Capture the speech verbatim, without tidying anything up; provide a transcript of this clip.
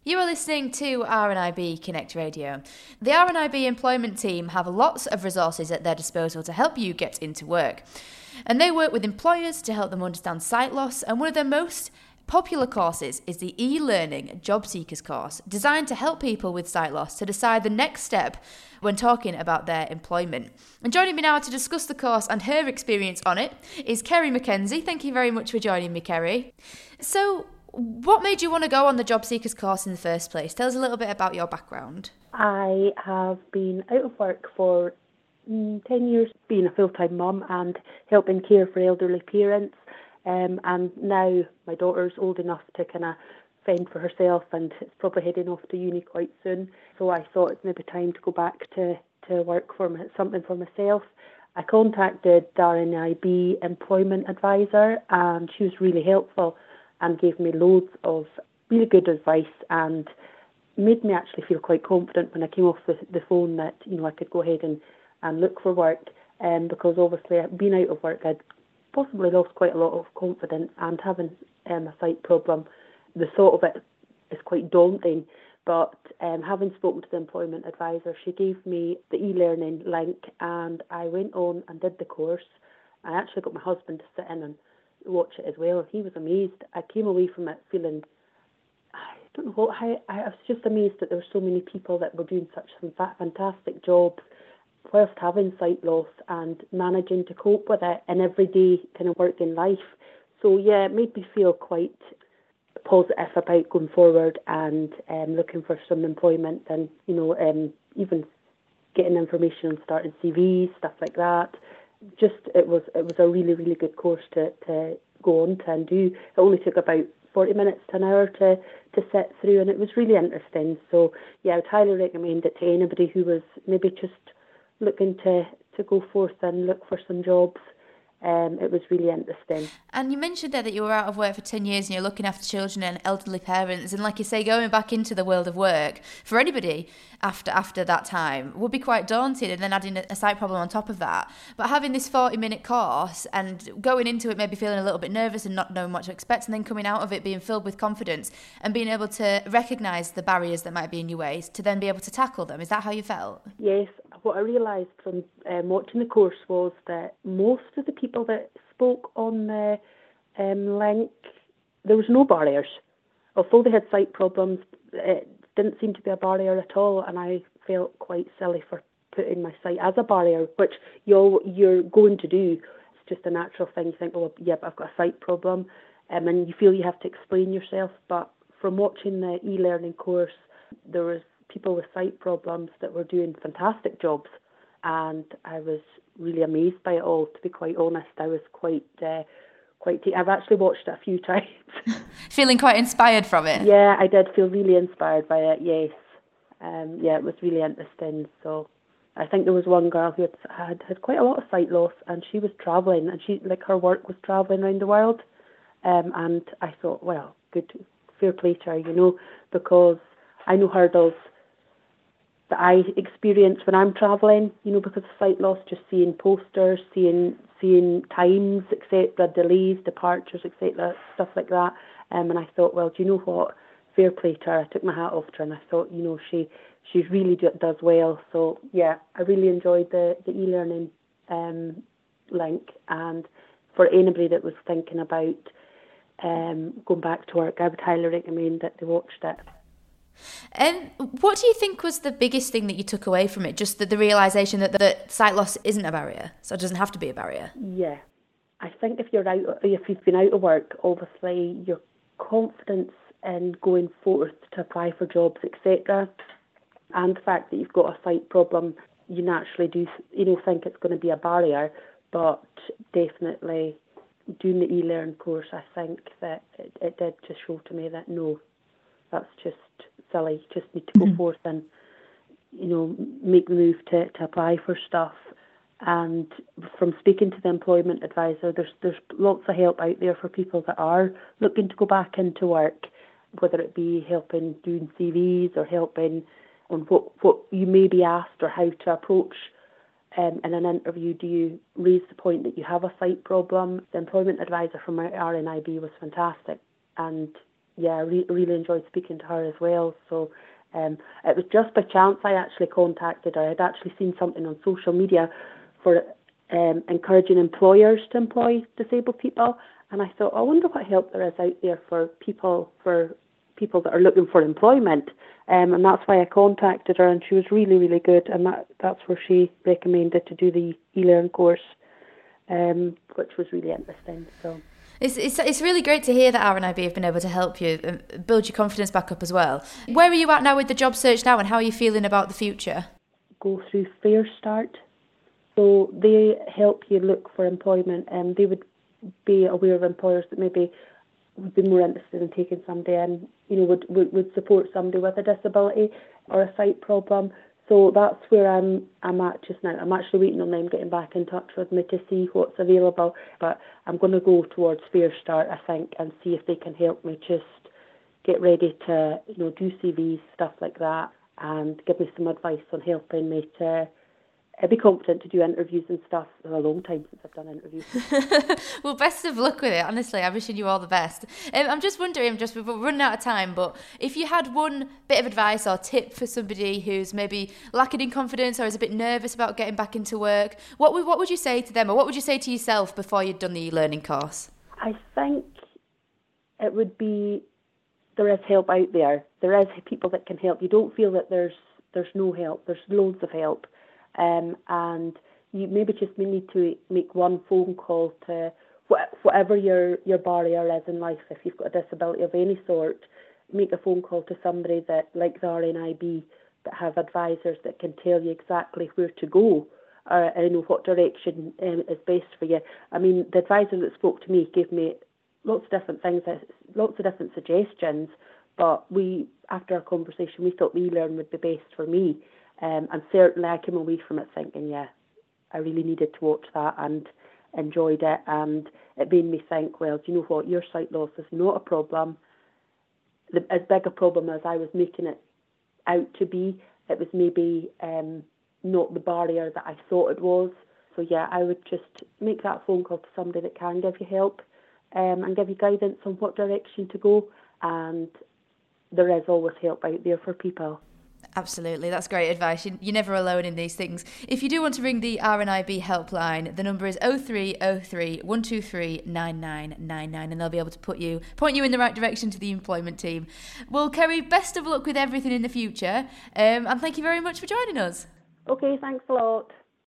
You are listening to R N I B Connect Radio. The R N I B employment team have lots of resources at their disposal to help you get into work. And they work with employers to help them understand sight loss, and one of their most popular courses is the e-learning Job Seekers course, designed to help people with sight loss to decide the next step when talking about their employment. And joining me now to discuss the course and her experience on it is Kerry McKenzie. Thank you very much for joining me, Kerry. So, what made you want to go on the Job Seekers course in the first place? Tell us a little bit about your background. I have been out of work for mm, ten years, being a full-time mum and helping care for elderly parents. Um, and now my daughter's old enough to kind of fend for herself and is probably heading off to uni quite soon. So I thought it's maybe time to go back to, to work for my, something for myself. I contacted the R N I B employment advisor and she was really helpful and gave me loads of really good advice and made me actually feel quite confident when I came off the, the phone that, you know, I could go ahead and, and look for work. Um, because obviously being out of work, I'd possibly lost quite a lot of confidence, and having um, a sight problem, the thought of it is quite daunting. But um, having spoken to the employment advisor, she gave me the e-learning link and I went on and did the course. I actually got my husband to sit in and watch it as well. He was amazed. I came away from it feeling, I don't know what, I, I was just amazed that there were so many people that were doing such some fantastic jobs whilst having sight loss and managing to cope with it in everyday kind of working life. So yeah, it made me feel quite positive about going forward and um, looking for some employment and, you know, um, even getting information on starting C Vs, stuff like that. Just it was it was a really, really good course to, to go on to and do. It only took about forty minutes to an hour to, to sit through, and it was really interesting. So yeah, I would highly recommend it to anybody who was maybe just looking to, to go forth and look for some jobs. Um, it was really interesting. And you mentioned there that you were out of work for ten years and you're looking after children and elderly parents. And like you say, going back into the world of work for anybody after after that time would be quite daunting, and then adding a sight problem on top of that. But having this forty-minute course and going into it maybe feeling a little bit nervous and not knowing what to expect, and then coming out of it being filled with confidence and being able to recognise the barriers that might be in your ways to then be able to tackle them. Is that how you felt? Yes. What I realised from um, watching the course was that most of the people that spoke on the um, link, there was no barriers. Although they had sight problems, it didn't seem to be a barrier at all, and I felt quite silly for putting my sight as a barrier, which you're, you're going to do. It's just a natural thing. You think, oh, yeah, but I've got a sight problem, um, and you feel you have to explain yourself. But from watching the e-learning course, there was people with sight problems that were doing fantastic jobs, and I was really amazed by it all. To be quite honest, I was quite, uh, quite. T- I've actually watched it a few times. Feeling quite inspired from it. Yeah, I did feel really inspired by it. Yes, um, yeah, it was really interesting. So, I think there was one girl who had, had had quite a lot of sight loss, and she was travelling, and she like her work was travelling around the world, um, and I thought, well, good, fair play to her, you know, because I know hurdles that I experience when I'm travelling, you know, because of sight loss, just seeing posters, seeing seeing times, et cetera, delays, departures, et cetera, stuff like that. Um, and I thought, well, do you know what? Fair play to her. I took my hat off to her, and I thought, you know, she she really do, does well. So yeah, I really enjoyed the the e-learning um, link. And for anybody that was thinking about um, going back to work, I would highly recommend that they watched it. And um, what do you think was the biggest thing that you took away from it? Just the, the realisation that, that sight loss isn't a barrier, so it doesn't have to be a barrier? Yeah. I think if you're out, if you've been out of work, obviously your confidence in going forth to apply for jobs, et cetera, and the fact that you've got a sight problem, you naturally do, you know, think it's going to be a barrier. But definitely doing the e-learn course, I think that it, it did just show to me that no, that's just silly. You just need to go forth and, you know, make the move to, to apply for stuff. And from speaking to the employment advisor, there's there's lots of help out there for people that are looking to go back into work, whether it be helping doing C Vs or helping on what, what you may be asked or how to approach um, in an interview. Do you raise the point that you have a sight problem? The employment advisor from R N I B was fantastic, and yeah, I re- really enjoyed speaking to her as well. So um, it was just by chance I actually contacted her. I'd actually seen something on social media for um, encouraging employers to employ disabled people, and I thought, I wonder what help there is out there for people for people that are looking for employment. Um, and that's why I contacted her, and she was really, really good, and that, that's where she recommended to do the e-learn course, um, which was really interesting. So It's, it's it's really great to hear that R N I B have been able to help you and build your confidence back up as well. Where are you at now with the job search now, and how are you feeling about the future? Go through Fair Start. So they help you look for employment, and they would be aware of employers that maybe would be more interested in taking somebody in, you know, would, would, would support somebody with a disability or a sight problem. So that's where I'm I'm at just now. I'm actually waiting on them getting back in touch with me to see what's available. But I'm going to go towards Fair Start, I think, and see if they can help me just get ready to, you know, do C Vs, stuff like that, and give me some advice on helping me to I'd be confident to do interviews and stuff. It's a long time since I've done interviews. Well, best of luck with it. Honestly, I'm wishing you all the best. Um, I'm just wondering, just we're running out of time, but if you had one bit of advice or tip for somebody who's maybe lacking in confidence or is a bit nervous about getting back into work, what would what would you say to them, or what would you say to yourself before you'd done the e-learning course? I think it would be there is help out there. There is people that can help. You don't feel that there's there's no help. There's loads of help. Um, and you maybe just need to make one phone call to wh- whatever your, your barrier is in life. If you've got a disability of any sort, make a phone call to somebody that, like the R N I B, that have advisors that can tell you exactly where to go, or you know what direction um, is best for you. I mean, the advisor that spoke to me gave me lots of different things, lots of different suggestions. But we, after our conversation, we thought the e-learn would be best for me. Um, and certainly I came away from it thinking, yeah, I really needed to watch that and enjoyed it. And it made me think, well, do you know what? Your sight loss is not a problem. The, as big a problem as I was making it out to be, it was maybe um, not the barrier that I thought it was. So, yeah, I would just make that phone call to somebody that can give you help um, and give you guidance on what direction to go. And there is always help out there for people. Absolutely, that's great advice. You're never alone in these things. If you do want to ring the R N I B helpline, the number is oh three oh three, one two three, nine nine nine nine, and they'll be able to put you, point you in the right direction to the employment team. Well, Kerry, best of luck with everything in the future, um, and thank you very much for joining us. Okay, thanks a lot.